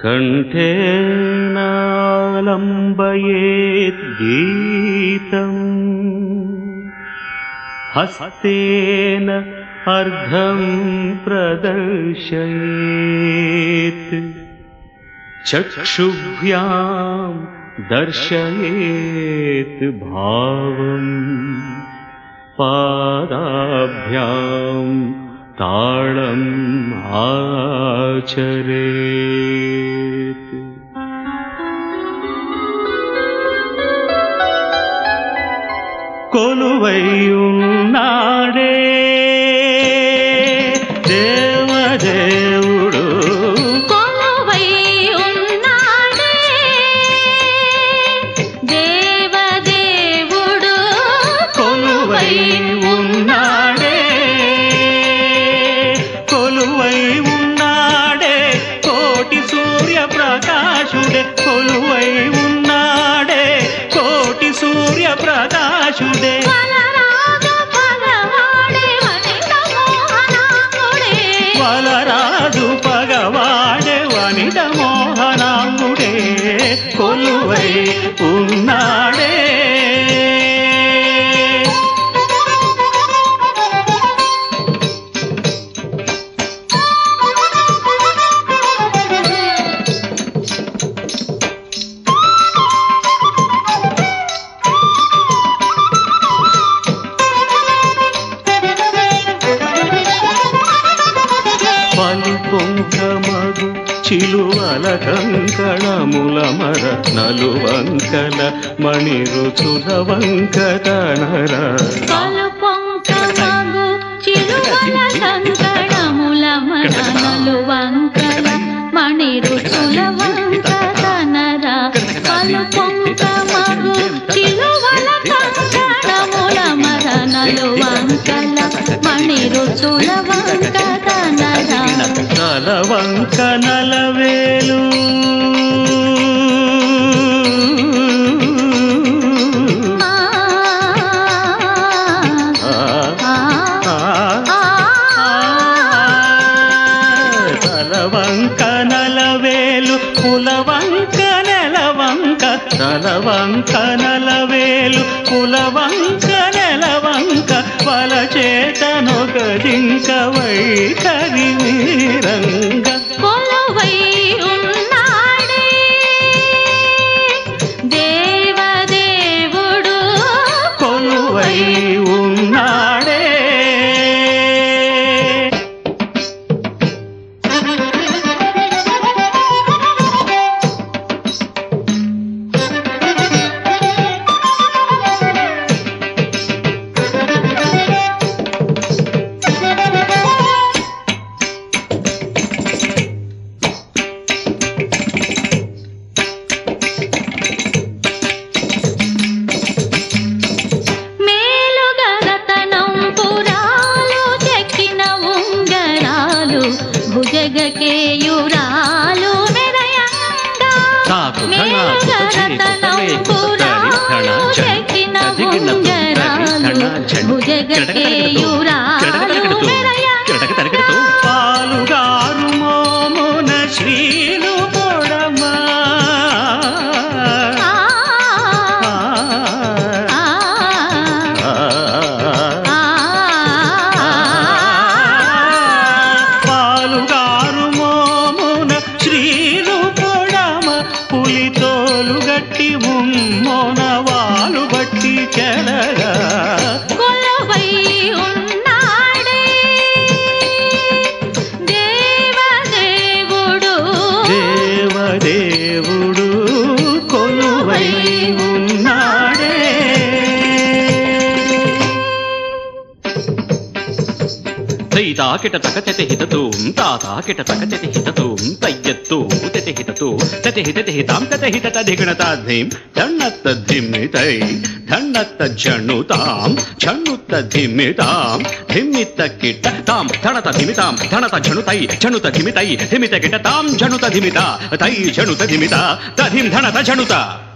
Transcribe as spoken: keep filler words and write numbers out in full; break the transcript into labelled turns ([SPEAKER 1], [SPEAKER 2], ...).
[SPEAKER 1] कण्ठेनालम्बयेत् गीतम् हस्तेन अर्धं प्रदर्शयेत् चक्षुभ्यां दर्शयेत् भावम् पादाभ्यां ताळम् आचरेत् కొలువై ఉన్నాడే దేవదేవుడు
[SPEAKER 2] కొలువై ఉన్నాడే దేవదేవుడు
[SPEAKER 1] కొలువై ఉన్నాడే కొలువై ఉన్నాడే కోటి సూర్య ప్రకాశుడే కొలువై ఉన్నాడే కోటి సూర్య ప్రకాశుడే వలరాజు పగవాడే వనిత మోహనాంగుడే కొలువై ఉన్నాడే పొంకమగు చిలువల కంకణముల మర నలువంకల మణిరుచుల వంకతనర
[SPEAKER 2] పొంకమగు చిలువల కంకణముల మర నలువంకల మణిరుచుల వంకతనర పొంకమగు చిలువల కంకణముల మర నలువంకల మణిరుచుల వంకతనర
[SPEAKER 1] నలవంక నలవేలు తలవంక నలవేలు పులవంక నెలవంక తలవంక నలవేలు పులవంక నెలవంక వల చేతనొక జింక వైఖరి వీరంగ
[SPEAKER 2] కొలువై ఉన్నాడే దేవదేవుడు
[SPEAKER 1] కొలువై ఉన్నాడే
[SPEAKER 2] భుజగకేయురాలు మెరయంగా మేలుగరతనంపురాలు చెక్కిన ఉంగరాలు భుజగకేయురాలు మెరయంగా
[SPEAKER 1] పాలుగారు మోమున శ్రీలు పొడమా పులితోలు గట్టి ఉమ్మోన వాలు బట్టి చెలగా
[SPEAKER 2] కొలువై ఉన్నాడే దేవదేవుడు
[SPEAKER 1] దేవదేవుడు కొలువై ఉన్నాడే తైతా కిట తక తెతి హితతూం తాతా కిట తక తెతి హితతూం తయ్యత్తు తెతి హితతూ తెతి హితతి హితాం తెతి హితత ధిగణతాధిం ధన్నత్త ధిమ్మితై ధన్నత్త జణుతాం జణుత్త ధిమ్మితాం ధిమ్మిత్త కిట తాం ధణత ధిమితాం ధణత జణుతై జణుత ధిమితై ధిమిత కిట తాం జణుత ధిమిత తై జణుత ధిమిత తధిం ధణత జణుత